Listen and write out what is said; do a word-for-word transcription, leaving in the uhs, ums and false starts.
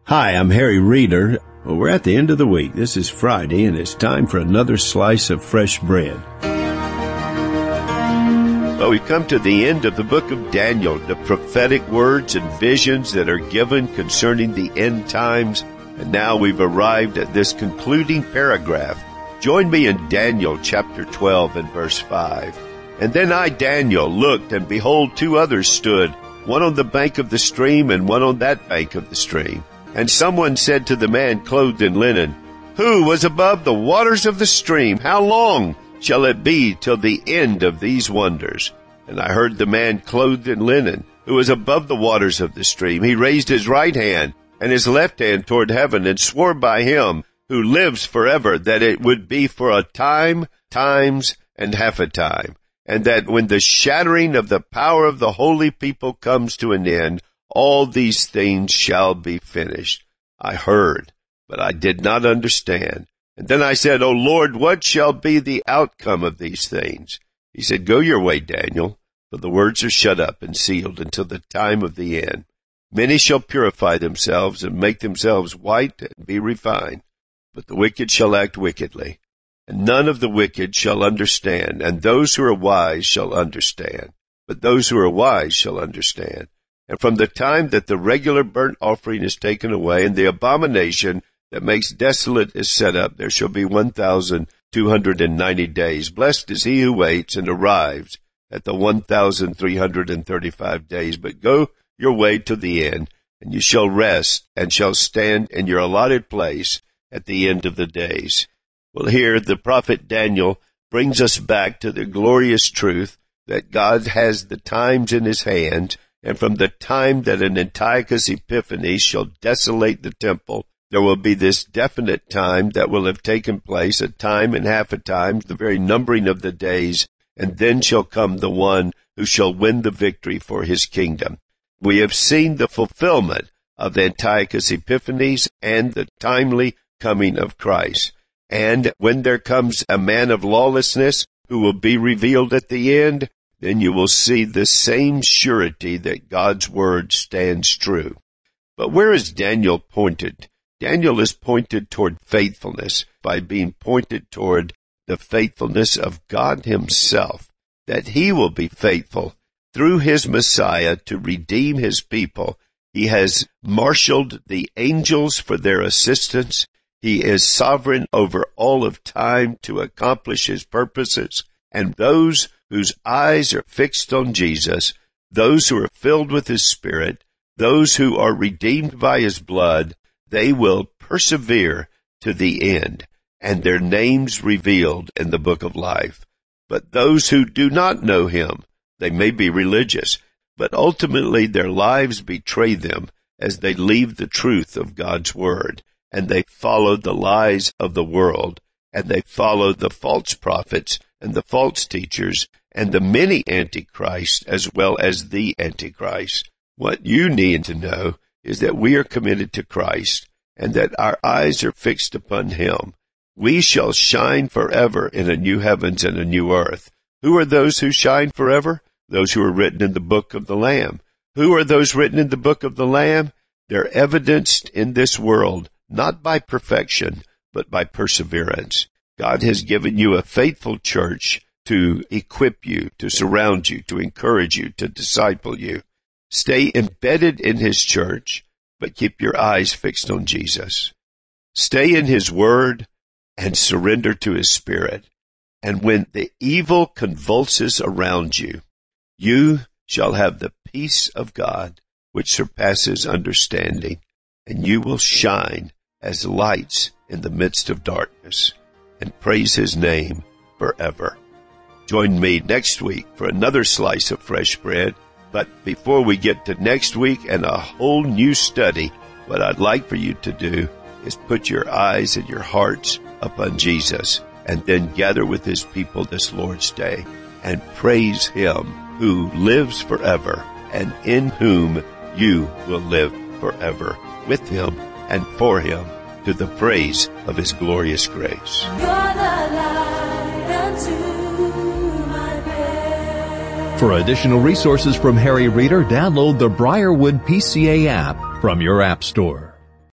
Hi, I'm Harry Reeder. Well, we're at the end of the week. This is Friday, and it's time for another slice of fresh bread. Well, we've come to the end of the book of Daniel, the prophetic words and visions that are given concerning the end times. And now we've arrived at this concluding paragraph. Join me in Daniel chapter twelve and verse five. And then I, Daniel, looked, and behold, two others stood, one on the bank of the stream and one on that bank of the stream. And someone said to the man clothed in linen, "Who was above the waters of the stream? How long shall it be till the end of these wonders?" And I heard the man clothed in linen, who was above the waters of the stream. He raised his right hand and his left hand toward heaven, and swore by him who lives forever that it would be for a time, times, and half a time, and that when the shattering of the power of the holy people comes to an end, all these things shall be finished. I heard, but I did not understand. And then I said, "O Lord, what shall be the outcome of these things?" He said, "Go your way, Daniel, for the words are shut up and sealed until the time of the end. Many shall purify themselves and make themselves white and be refined, but the wicked shall act wickedly. And none of the wicked shall understand, and those who are wise shall understand. But those who are wise shall understand. And from the time that the regular burnt offering is taken away, and the abomination that makes desolate is set up, there shall be one thousand two hundred ninety days. Blessed is he who waits and arrives at the one thousand three hundred thirty-five days. But go your way to the end, and you shall rest, and shall stand in your allotted place at the end of the days." Well, here the prophet Daniel brings us back to the glorious truth that God has the times in his hand, and from the time that an Antiochus Epiphanes shall desolate the temple, there will be this definite time that will have taken place, a time and half a time, the very numbering of the days, and then shall come the one who shall win the victory for his kingdom. We have seen the fulfillment of Antiochus Epiphanes and the timely coming of Christ. And when there comes a man of lawlessness who will be revealed at the end, then you will see the same surety that God's word stands true. But where is Daniel pointed? Daniel is pointed toward faithfulness by being pointed toward the faithfulness of God himself, that he will be faithful through his Messiah to redeem his people. He has marshaled the angels for their assistance. He is sovereign over all of time to accomplish his purposes. And those whose eyes are fixed on Jesus, those who are filled with his Spirit, those who are redeemed by his blood, they will persevere to the end, and their names revealed in the book of life. But those who do not know him, they may be religious, but ultimately their lives betray them as they leave the truth of God's word, and they follow the lies of the world, and they follow the false prophets and the false teachers and the many antichrists as well as the Antichrist. What you need to know is that we are committed to Christ and that our eyes are fixed upon him. We shall shine forever in a new heavens and a new earth. Who are those who shine forever? Those who are written in the book of the Lamb. Who are those written in the book of the Lamb? They're evidenced in this world, not by perfection, but by perseverance. God has given you a faithful church to equip you, to surround you, to encourage you, to disciple you. Stay embedded in his church, but keep your eyes fixed on Jesus. Stay in his word and surrender to his Spirit. And when the evil convulses around you, you shall have the peace of God, which surpasses understanding, and you will shine as lights in the midst of darkness, and praise his name forever. Join me next week for another slice of fresh bread. But before we get to next week and a whole new study, what I'd like for you to do is put your eyes and your hearts upon Jesus, and then gather with his people this Lord's Day and praise him who lives forever and in whom you will live forever, with him and for him, to the praise of his glorious grace. You're the light unto my path. For additional resources from Harry Reeder, download the Briarwood P C A app from your app store.